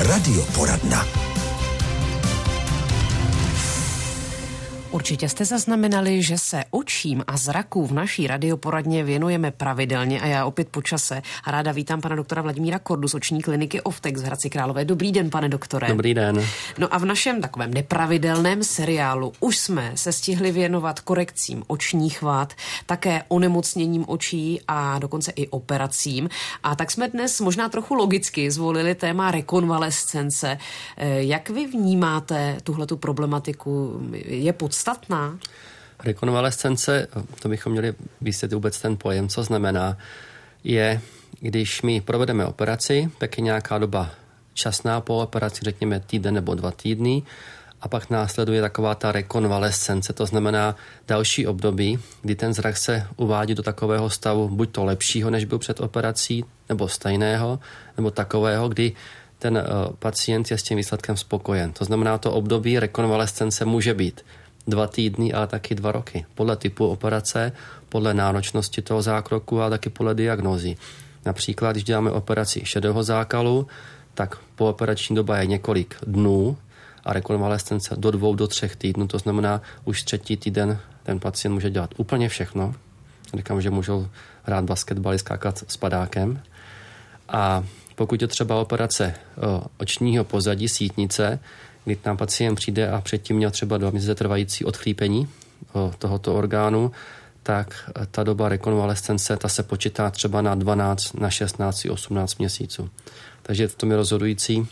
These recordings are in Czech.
Radioporadna. Určitě jste zaznamenali, že se očím a zraku v naší radioporadně věnujeme pravidelně a já opět po čase. A ráda vítám pana doktora Vladimíra Kordu z oční kliniky Oftex v Hradci Králové. Dobrý den, pane doktore. Dobrý den. No a v našem takovém nepravidelném seriálu už jsme se stihli věnovat korekcím očních vad, také onemocněním očí a dokonce i operacím. A tak jsme dnes možná trochu logicky zvolili téma rekonvalescence. Jak vy vnímáte tuhletu problematiku? Je podstatná? Rekonvalescence, to bychom měli vysvětlit vůbec ten pojem, co znamená, je, když my provedeme operaci, tak je nějaká doba časná po operaci, řekněme týden nebo 2 týdny, a pak následuje taková ta rekonvalescence, to znamená další období, kdy ten zrak se uvádí do takového stavu, buď to lepšího, než byl před operací, nebo stejného, nebo takového, kdy ten pacient je s tím výsledkem spokojen. To znamená, to období rekonvalescence může být 2 týdny, ale taky 2 roky. Podle typu operace, podle náročnosti toho zákroku a taky podle diagnózy. Například, když děláme operaci šedého zákalu, tak pooperační doba je několik dnů a rekonvalescence do 2 do 3 týdnů. To znamená, už 3. týden ten pacient může dělat úplně všechno. Říkám, že můžou hrát basketbal, skákat s padákem. A pokud je třeba operace očního pozadí sítnice, kdy tam pacient přijde a předtím měl třeba 2 měsíce trvající odchlípení tohoto orgánu, tak ta doba rekonvalescence, ta se počítá třeba na 12, na 16, 18 měsíců. Takže v tom je rozhodující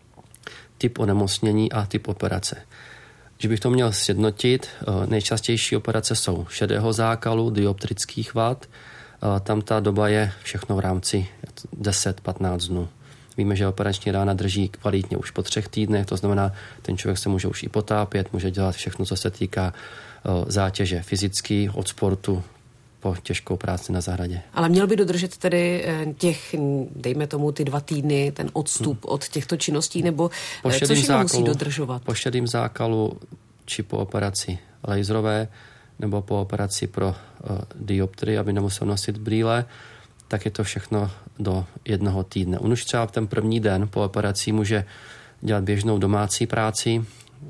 typ onemocnění a typ operace. Když bych to měl sjednotit, nejčastější operace jsou šedého zákalu, dioptrických vad. Tam ta doba je všechno v rámci 10-15 dnů. Víme, že operační rána drží kvalitně už po 3 týdnech, to znamená, ten člověk se může už i potápět, může dělat všechno, co se týká zátěže fyzický, od sportu po těžkou práci na zahradě. Ale měl by dodržet tedy těch, dejme tomu, ty 2 týdny, ten odstup od těchto činností, nebo co všechno musí dodržovat? Po šedém zákalu či po operaci laserové, nebo po operaci pro dioptrii, aby nemusel nosit brýle, tak je to všechno do 1 týdne. On už třeba ten první den po operaci může dělat běžnou domácí práci,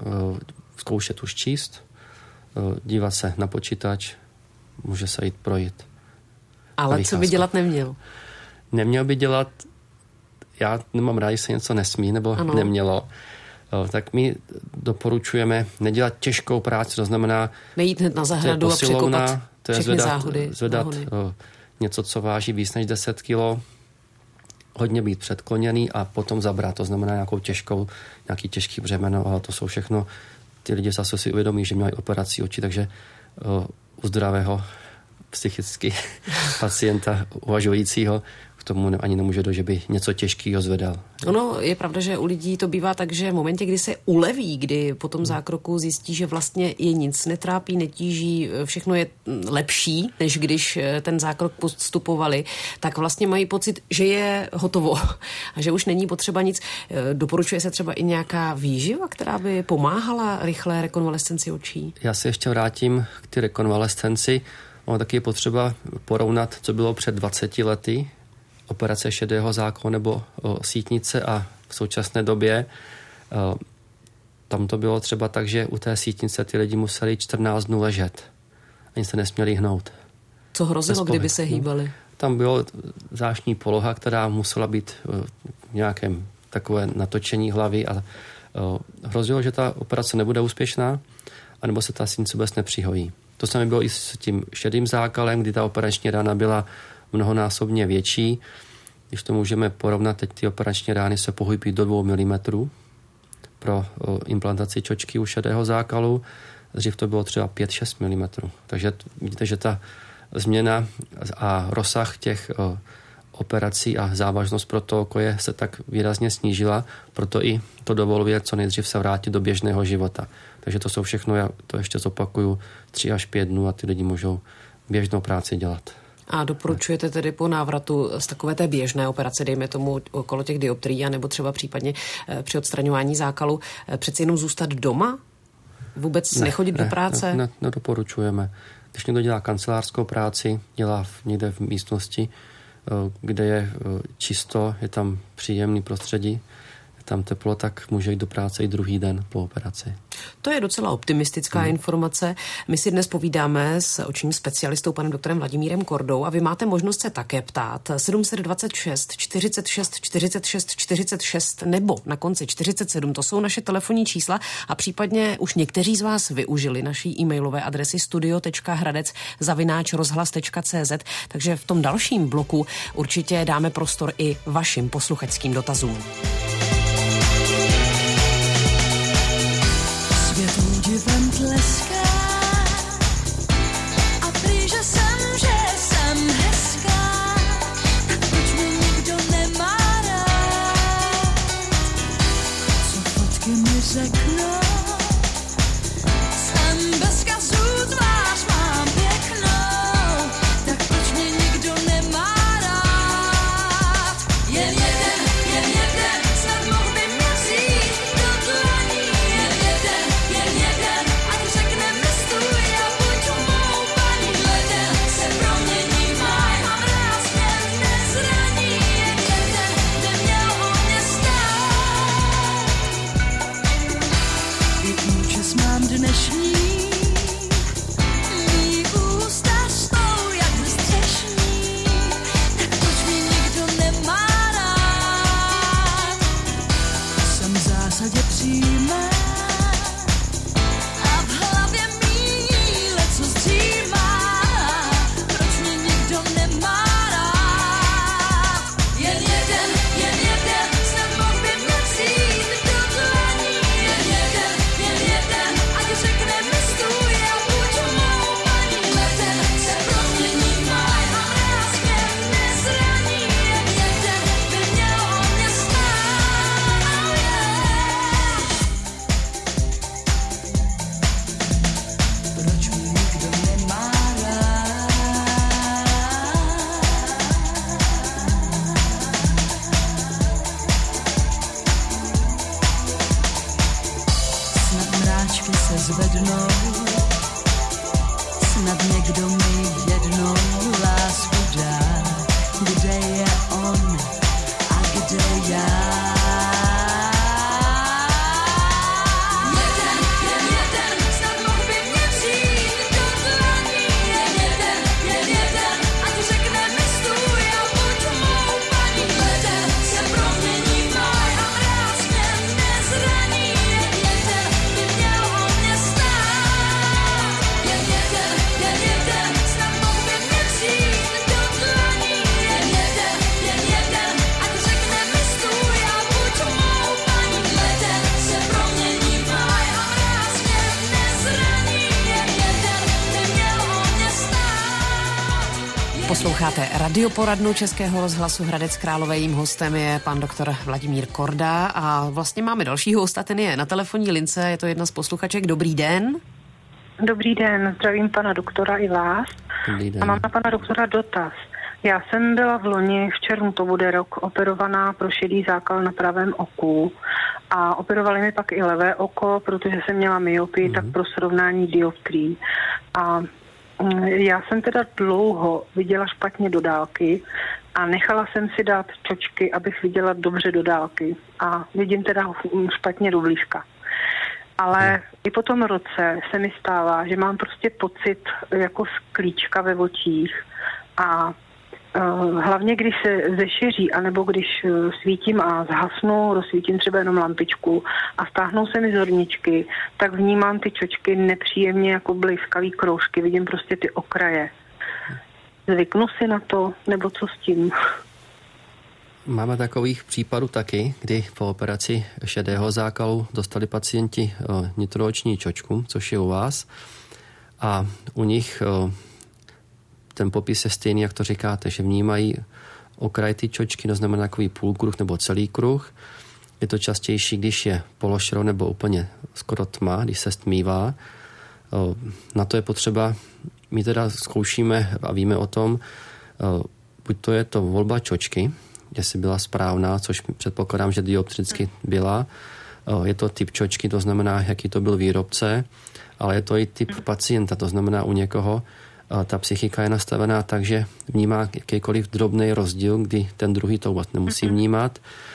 zkoušet už číst, dívat se na počítač, může se jít projít. Ale co by dělat neměl? Neměl by dělat, já nemám rád, že se něco nesmí, nebo nemělo, tak my doporučujeme nedělat těžkou práci, to znamená nejít hned na zahradu a překopat všechny záhody. Zvedat něco, co váží víc než 10 kg, hodně být předkloněný a potom zabrat. To znamená nějaký těžký břemeno, ale to jsou všechno, ty lidi zase si uvědomí, že měli operaci očí, takže u zdravého psychicky pacienta uvažujícího k tomu ani nemůže dojít, že by něco těžkého zvedal. Ono je pravda, že u lidí to bývá tak, že v momentě, kdy se uleví, kdy po tom zákroku zjistí, že vlastně je nic netrápí, netíží, všechno je lepší, než když ten zákrok postupovali, tak vlastně mají pocit, že je hotovo a že už není potřeba nic. Doporučuje se třeba i nějaká výživa, která by pomáhala rychlé rekonvalescenci očí? Já se ještě vrátím k té rekonvalescenci. Ono taky je potřeba porovnat, co bylo před 20 lety, operace šedého zákalu nebo sítnice a v současné době tam to bylo třeba tak, že u té sítnice ty lidi museli 14 dnů ležet. Ani se nesměli hnout. Co hrozilo, kdyby se hýbali? Tam bylo zvláštní poloha, která musela být v nějakém takové natočení hlavy a hrozilo, že ta operace nebude úspěšná, anebo se ta sítnice vůbec nepřihojí. To samé bylo i s tím šedým zákalem, kdy ta operační rána byla mnohonásobně větší. Když to můžeme porovnat, teď ty operační rány se pohybují do 2 mm pro implantaci čočky u šedého zákalu. Dřív to bylo třeba 5-6 mm. Takže vidíte, že ta změna a rozsah těch operací a závažnost pro to okoje se tak výrazně snížila, proto i to dovoluje co nejdřív se vrátit do běžného života. Takže to jsou všechno, já to ještě zopakuju, 3 až 5 dnů a ty lidi můžou běžnou práci dělat. A doporučujete tedy po návratu z takové té běžné operace, dejme tomu okolo těch dioptrií, nebo třeba případně při odstraňování zákalu, přeci jenom zůstat doma? Vůbec nechodit do práce? Nedoporučujeme. Když někdo dělá kancelářskou práci, dělá někde v místnosti, kde je čisto, je tam příjemný prostředí, tam teplo, tak může jít do práce i druhý den po operaci. To je docela optimistická informace. My si dnes povídáme s očním specialistou panem doktorem Vladimírem Kordou a vy máte možnost se také ptát 726 46 46 46 nebo na konci 47, to jsou naše telefonní čísla a případně už někteří z vás využili naší e-mailové adresy studio.hradec@rozhlas.cz, takže v tom dalším bloku určitě dáme prostor i vašim posluchačským dotazům. Svět údivem tleská a prý, že jsem hezká, tak proč mě nikdo nemá rád? Co fotky mi řeknou? Jsem bez kazů, tvář mám pěknou, tak proč mě nikdo nemá rád? Jen jeden, snad mohl by mě vzít do dlaní. Jen jeden, ať řekne mi stůj a buď mou paní. Leden se promění v máj, mám rád směr nezraní. Jen jeden neměl o mě stát. I účes mám dnešní, mý ústa jsou jak střešní, tak proč mě nikdo nemá rád? Jsem v zásadě přímá a v hlavě míle, co zdřímá, proč mě nikdo nemá rád? Jen jeden, snad mohl by mě vzít do dlaní. Jen jeden, ať řekne mi stůj a buď mou paní. Leden se promění v máj, mám rád směr nezraní. Jen jeden by měl o mě stát. Proč mě nikdo nemá rád? Snad mráčky se zvednou, snad někdo mi jednou lásku dá. Kde je on a kde já? Jeden, snad mohl by mě vzít do dlaní. Jen jeden, ať řekne mi stůj a buď mou paní. Leden se promění v máj, mám rád směr nezraní. Jen jeden by měl o mě stát. Jen jeden, snad mohl by mě vzít do dlaní. Jen jeden, ať řekne mi stůj a buď mou paní. Leden se promění v máj, mám rád směr nezraní. Jen jeden by měl o mě stát. Posloucháte radioporadnu Českého rozhlasu Hradec Králové. Jím hostem je pan doktor Vladimír Korda a vlastně máme dalšího hosta, ten je na telefonní lince, je to jedna z posluchaček. Dobrý den. Dobrý den, zdravím pana doktora i vás. Dobrý den. A mám na pana doktora dotaz. Já jsem byla v loni, v červnu to bude rok, operovaná pro šedý zákal na pravém oku a operovali mi pak i levé oko, protože jsem měla myopii, tak pro srovnání dioptrií. A já jsem teda dlouho viděla špatně do dálky a nechala jsem si dát čočky, abych viděla dobře do dálky a vidím teda špatně do blízka. Ale i po tom roce se mi stává, že mám prostě pocit jako sklíčka ve očích a hlavně když se zešeří, anebo když svítím a zhasnu, rozsvítím třeba jenom lampičku a stáhnou se mi zorničky, tak vnímám ty čočky nepříjemně jako blízkavý kroužky, vidím prostě ty okraje. Zvyknu si na to, nebo co s tím? Máme takových případů taky, kdy po operaci šedého zákalu dostali pacienti nitrooční čočku, což je u vás. A u nich ten popis je stejný, jak to říkáte, že vnímají okraj ty čočky, to znamená takový půlkruh nebo celý kruh. Je to častější, když je pološero nebo úplně skoro tma, když se stmívá. Na to je potřeba, my teda zkoušíme a víme o tom, buď to je to volba čočky, jestli byla správná, což předpokládám, že dioptricky byla. Je to typ čočky, to znamená, jaký to byl výrobce, ale je to i typ pacienta, to znamená u někoho ta psychika je nastavená tak, že vnímá jakýkoliv drobný rozdíl, kdy ten druhý to vůbec nemusí vnímat.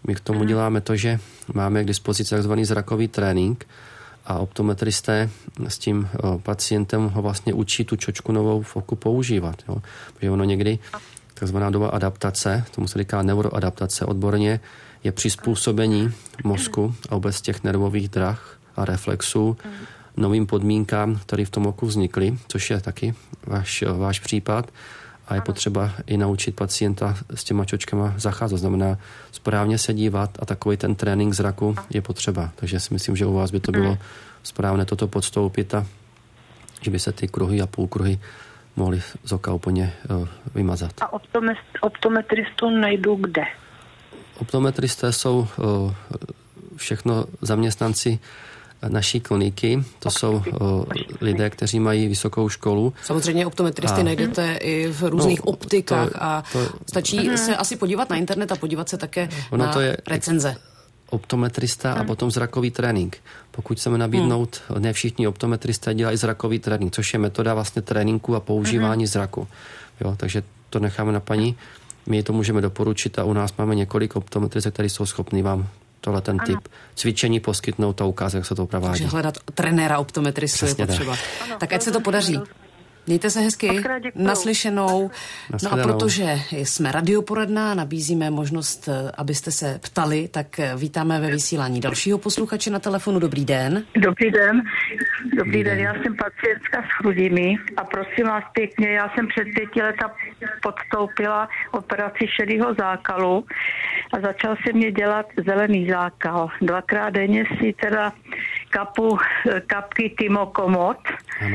My k tomu děláme to, že máme k dispozici takzvaný zrakový trénink a optometristé s tím pacientem ho vlastně učí tu čočku novou v oku používat. Jo? Protože ono někdy, takzvaná doba adaptace, tomu se říká neuroadaptace odborně, je přizpůsobení mozku a vůbec těch nervových drah a reflexů novým podmínkám, které v tom oku vznikly, což je taky váš případ. A je potřeba i naučit pacienta s těma čočkama zacházet. Znamená správně se dívat a takový ten trénink zraku je potřeba. Takže si myslím, že u vás by to bylo správné toto podstoupit a že by se ty kruhy a půlkruhy mohly z oka úplně vymazat. A optometristu najdu kde? Optometristé jsou všechno zaměstnanci naší kliniky, to jsou lidé, kteří mají vysokou školu. Samozřejmě optometristy najdete i v různých optikách a stačí se asi podívat na internet a podívat se také na recenze. Optometrista a potom zrakový trénink. Pokud chceme nabídnout, ne všichni optometristé dělají zrakový trénink, což je metoda vlastně tréninku a používání zraku. Jo, takže to necháme na paní. My to můžeme doporučit a u nás máme několik optometristů, kteří jsou schopní vám tohle ten typ cvičení poskytnout a ukázat, jak se to provádí. Takže hledat trenéra optometristu je potřeba. Tak ať se to podaří. Mějte se hezky, naslyšenou. No a protože jsme radioporadna, nabízíme možnost, abyste se ptali, tak vítáme ve vysílání dalšího posluchače na telefonu. Dobrý den. Dobrý den. Dobrý den, já jsem pacientka s hrudimi a prosím vás pěkně, já jsem před 5 lety podstoupila operaci šedého zákalu a začal se mě dělat zelený zákal. 2krát denně si teda kapu kapky Timokomod. Ano.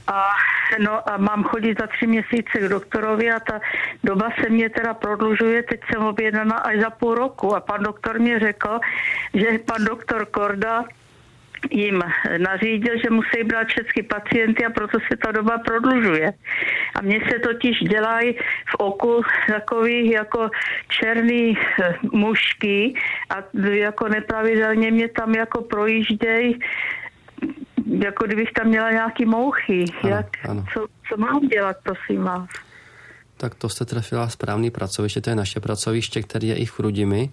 A mám chodit za 3 měsíce k doktorovi a ta doba se mě teda prodlužuje, teď jsem objednaná až za půl roku a pan doktor mě řekl, že pan doktor Korda jim nařídil, že musí brát všechny pacienty a proto se ta doba prodlužuje. A mně se totiž dělají v oku takový jako černý mušky a jako nepravidelně mě tam jako projíždějí, jako kdybych tam měla nějaký mouchy. Ano. Co mám dělat, prosím vás? Tak to jste trefila správný pracoviště, to je naše pracoviště, které je i v Chrudimi.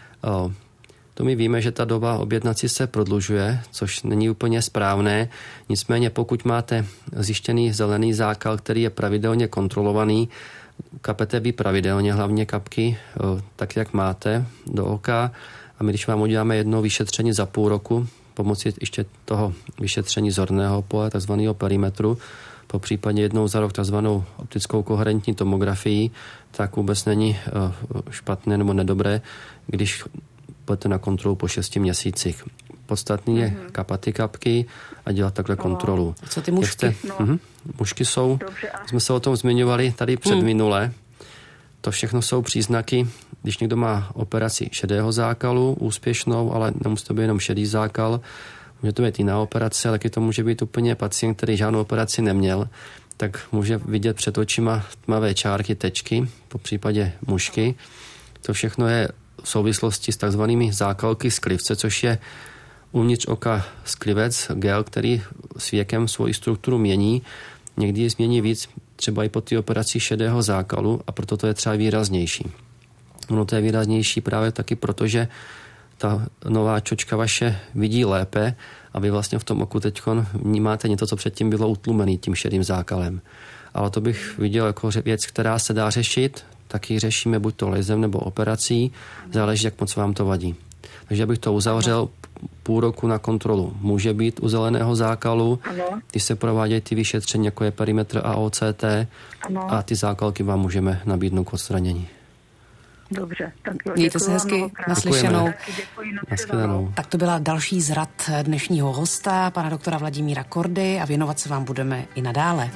To my víme, že ta doba objednací se prodlužuje, což není úplně správné. Nicméně pokud máte zjištěný zelený zákal, který je pravidelně kontrolovaný, kapete vy pravidelně, hlavně kapky, tak jak máte do oka. A my, když vám uděláme jedno vyšetření za půl roku, pomocí ještě toho vyšetření zorného pole, takzvaného perimetru, po případě jednou za rok takzvanou optickou koherentní tomografii, tak vůbec není špatné nebo nedobré, když budete na kontrolu po 6 měsících. Podstatný je kapat ty kapky a dělat takhle kontrolu. Co ty mušky? Mušky jsou, jsme se o tom zmiňovali tady předminule. To všechno jsou příznaky, když někdo má operaci šedého zákalu, úspěšnou, ale nemusí to být jenom šedý zákal, může to být jiná operace, ale taky to může být úplně pacient, který žádnou operaci neměl, tak může vidět před očima tmavé čárky, tečky, po případě mušky. To všechno je v souvislosti s takzvanými zákalky sklivce, což je uvnitř oka sklivec, gel, který s věkem svoji strukturu mění. Někdy ji změní víc, třeba i po té operaci šedého zákalu a proto to je třeba výraznější. Ono to je výraznější právě taky proto, že ta nová čočka vaše vidí lépe a vy vlastně v tom oku teďkon vnímáte něco, co předtím bylo utlumený tím šedým zákalem. Ale to bych viděl jako věc, která se dá řešit, taky řešíme buď to laserem nebo operací, záleží, jak moc vám to vadí. Takže bych to uzavřel, půl roku na kontrolu může být u zeleného zákalu, když se provádějí ty vyšetření, jako je perimetr a OCT, a ty zákalky vám můžeme nabídnout k odstranění. Dobře, tak jo. Mějte se hezky, naslyšenou. Naschledanou. Tak to byla další z rad dnešního hosta, pana doktora Vladimíra Kordy, a věnovat se vám budeme i nadále.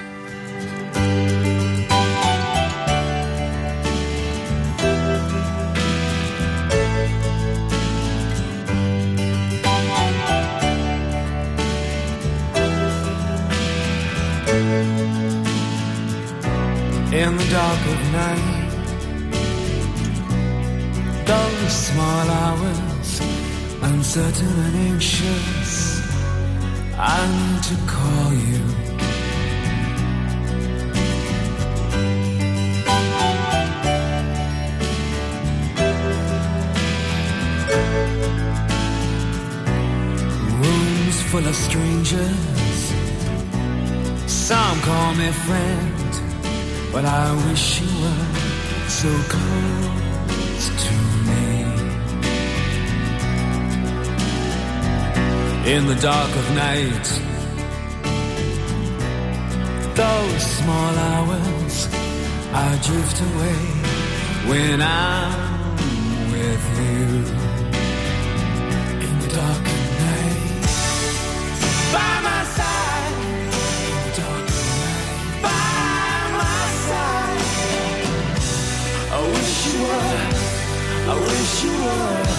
In the dark of night, those small hours, uncertain and anxious, I need to call you. full of strangers. Some call me friend, but I wish you were so close to me. In the dark of night, those small hours, I drift away when I'm with you. In the dark of night, by my side. In the dark of night, by my side. I wish you were, I wish you were.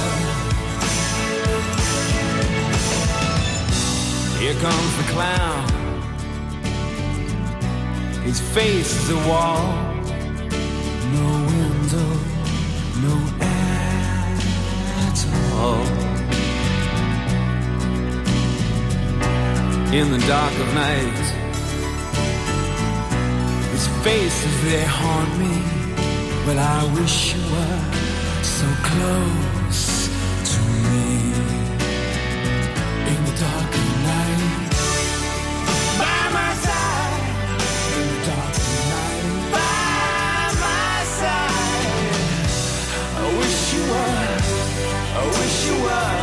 Here comes the clown. His face is a wall. No window, no air at all. In the dark of night, his faces, they haunt me. But I wish you were so close to me. In the dark of night, by my side. In the dark of night, by my side. I wish you were, I wish you were.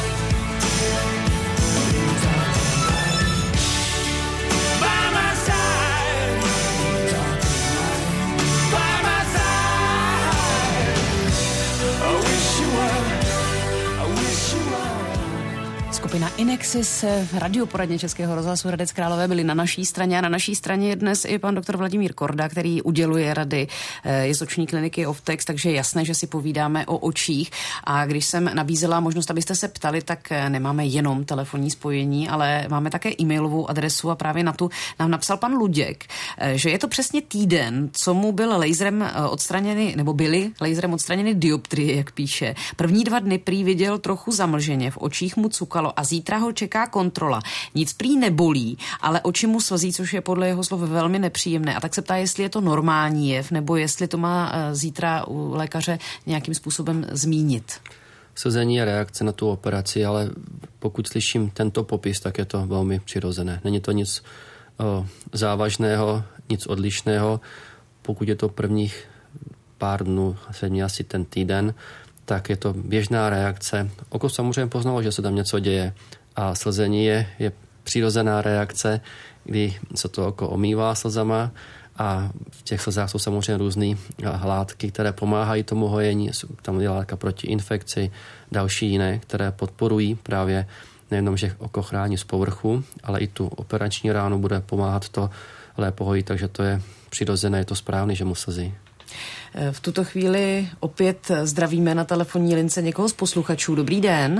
In the dark of night, by my side. In the dark of night, by my side. I wish you were, I wish you were. Skupina Inexis v radioporadně Českého rozhlasu Hradec Králové byli na naší straně a na naší straně je dnes i pan doktor Vladimír Korda, který uděluje rady, je z oční kliniky Oftex, takže je jasné, že si povídáme o očích. A když jsem nabízela možnost, abyste se ptali, tak nemáme jenom telefonní spojení, ale máme také e-mailovou adresu a právě na tu nám napsal pan Luděk, že je to přesně týden, co mu byl laserem odstraněny, nebo byly laserem odstraněny dioptrie, jak píše. První 2 dny prý viděl trochu zamlženě, v očích mu cukalo a zítra ho čeká kontrola. Nic prý nebolí, ale oči mu slzí, což je podle jeho slov velmi nepříjemné. A tak se ptá, jestli je to normální jev, nebo jestli to má zítra u lékaře nějakým způsobem zmínit. Slzení je reakce na tu operaci, ale pokud slyším tento popis, tak je to velmi přirozené. Není to nic závažného, nic odlišného. Pokud je to prvních pár dnů, asi ten týden, tak je to běžná reakce. Oko samozřejmě poznalo, že se tam něco děje a slzení je přirozená reakce, kdy se to oko omývá slzama a v těch slzách jsou samozřejmě různé látky, které pomáhají tomu hojení. Tam je látka proti infekci, další jiné, které podporují právě nejenom, že oko chrání z povrchu, ale i tu operační ránu bude pomáhat to lépe hojit, takže to je přirozené, je to správný, že mu slzí. V tuto chvíli opět zdravíme na telefonní lince někoho z posluchačů. Dobrý den.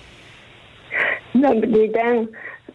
Dobrý den.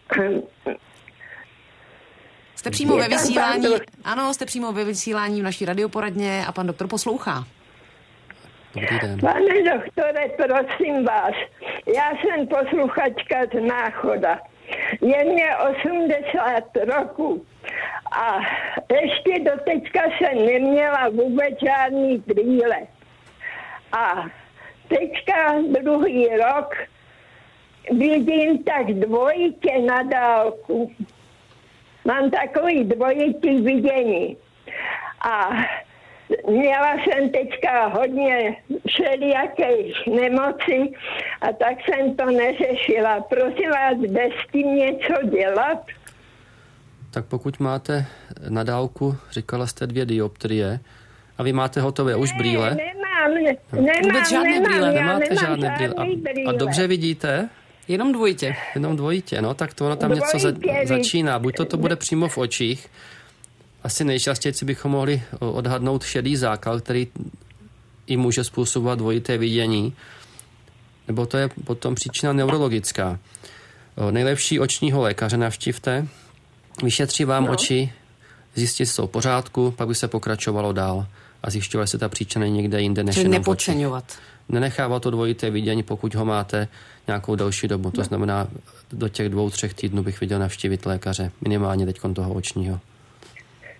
Jste přímo ve vysílání. Ano, jste přímo ve vysílání v naší radioporadně a pan doktor poslouchá. Dobrý den. Pane doktore, prosím vás, já jsem posluchačka z Náchoda. Je mě 80 roků a ještě doteďka jsem neměla vůbec žádný brýle. A teďka druhý rok vidím tak dvojitě na dálku. Mám takový dvojitý vidění. A měla jsem teďka hodně všelijakých nemocí a tak jsem to neřešila. Prosím vás, jde s tím něco dělat? Tak pokud máte na dálku, říkala jste 2 dioptrie, a vy máte hotové už brýle? Nemám Vůbec žádné brýle, nemáte žádné brýle. A dobře vidíte? Jenom dvojitě. Jenom dvojitě, no, tak to tam něco začíná. Buď to bude přímo v očích. Asi nejčastěji bychom mohli odhadnout šedý zákal, který i může způsobovat dvojité vidění. Nebo to je potom příčina neurologická. Nejlepší očního lékaře navštivte, vyšetří vám oči, zjistí, že jsou v pořádku, pak by se pokračovalo dál a zjišťovali se ta příčina někde jinde než jenom nepodceňovat. Nenechává to dvojité vidění, pokud ho máte nějakou další dobu. To znamená, do těch 2-3 týdnů bych viděl navštívit lékaře, minimálně teď toho očního.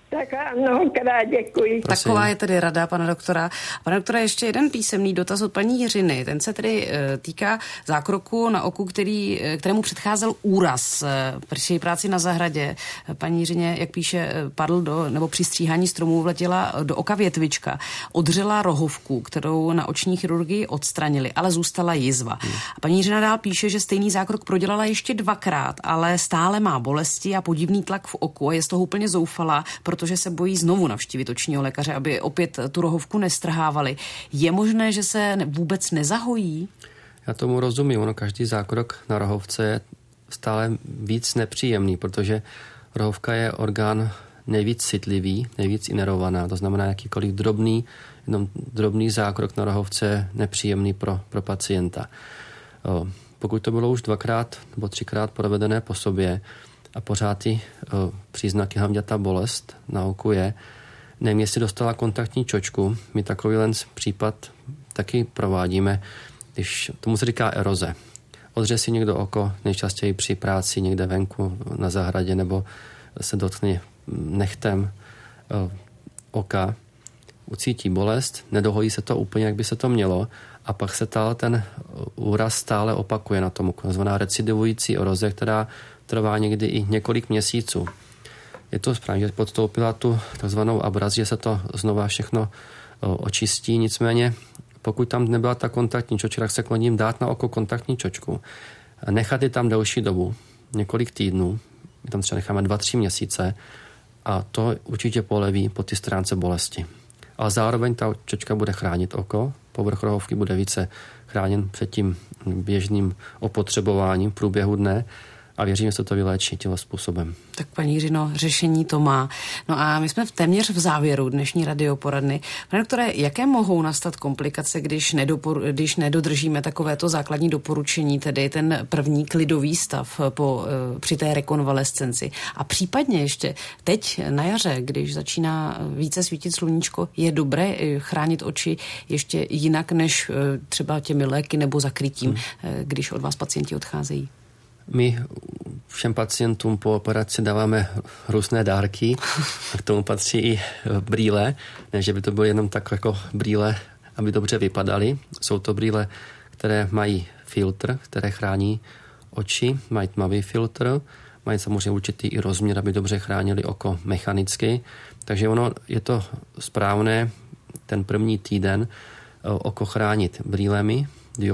Tak ano, krát děkuji. Prosím. Taková je tedy rada pana doktora. Pane doktore, ještě jeden písemný dotaz od paní Jiřiny. Ten se tedy týká zákroku na oku, kterému předcházel úraz při práci na zahradě. Paní Jiřině, jak píše, nebo při stříhání stromů vletěla do oka větvička. Odřela rohovku, kterou na oční chirurgii odstranili, ale zůstala jizva. A paní Jiřina dál píše, že stejný zákrok prodělala ještě 2krát, ale stále má bolesti a podivný tlak v oku a je z toho úplně zoufalá, protože se bojí znovu navštívit očního lékaře, aby opět tu rohovku nestrhávali. Je možné, že se vůbec nezahojí? Já tomu rozumím. Ono, každý zákrok na rohovce je stále víc nepříjemný, protože rohovka je orgán nejvíc citlivý, nejvíc inerovaná. To znamená, jakýkoliv drobný zákrok na rohovce je nepříjemný pro pacienta. Pokud to bylo už 2krát nebo 3krát provedené po sobě a pořád ty příznaky, hlavně ta bolest na oku je, nevím, jestli dostala kontaktní čočku. My takovýhle případ taky provádíme, když tomu se říká eroze. Odře si někdo oko, nejčastěji při práci někde venku na zahradě, nebo se dotkne nechtem oka, ucítí bolest, nedohojí se to úplně, jak by se to mělo, a pak se ten úraz stále opakuje na tom oku. Nazvaná recidivující eroze, která trvá někdy i několik měsíců. Je to správně, že podstoupila tu takzvanou abrazi, že se to znova všechno očistí, nicméně pokud tam nebyla ta kontaktní čočka, tak se kloním dát na oko kontaktní čočku. Nechat je tam delší dobu, několik týdnů, my tam třeba necháme 2-3 měsíce a to určitě poleví po ty stránce bolesti. Ale zároveň ta čočka bude chránit oko, povrch rohovky bude více chráněn před tím běžným opotřebováním v průběhu dne a věřím, že se to vyléčí tímhle způsobem. Tak paní Jiřino, řešení to má. No a my jsme téměř v závěru dnešní radioporadny. Pane doktore, jaké mohou nastat komplikace, když nedodržíme takovéto základní doporučení, tedy ten první klidový stav při té rekonvalescenci? A případně ještě teď na jaře, když začíná více svítit sluníčko, je dobré chránit oči ještě jinak než třeba těmi léky nebo zakrytím, když od vás pacienti odcházejí? My všem pacientům po operaci dáváme různé dárky a k tomu patří i brýle, ne, že by to bylo jenom tak jako brýle, aby dobře vypadaly. Jsou to brýle, které mají filtr, které chrání oči, mají tmavý filtr, mají samozřejmě určitý i rozměr, aby dobře chránili oko mechanicky. Takže ono je to správné ten první týden oko chránit brýlemi,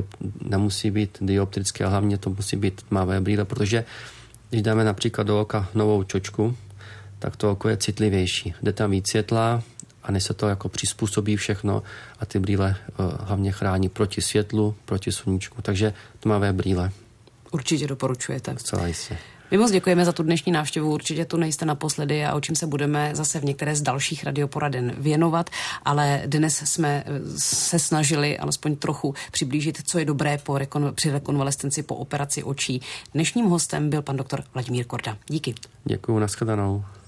nemusí být dioptrické, a hlavně to musí být tmavé brýle, protože když dáme například do oka novou čočku, tak to oko je citlivější. Jde tam víc světla a než se to jako přizpůsobí všechno a ty brýle hlavně chrání proti světlu, proti sluníčku. Takže tmavé brýle. Určitě doporučujete. Celá jistě. My moc děkujeme za tu dnešní návštěvu, určitě tu nejste naposledy a o čím se budeme zase v některé z dalších radioporaden věnovat, ale dnes jsme se snažili alespoň trochu přiblížit, co je dobré při rekonvalescenci po operaci očí. Dnešním hostem byl pan doktor Vladimír Korda. Díky. Děkuju, nashledanou.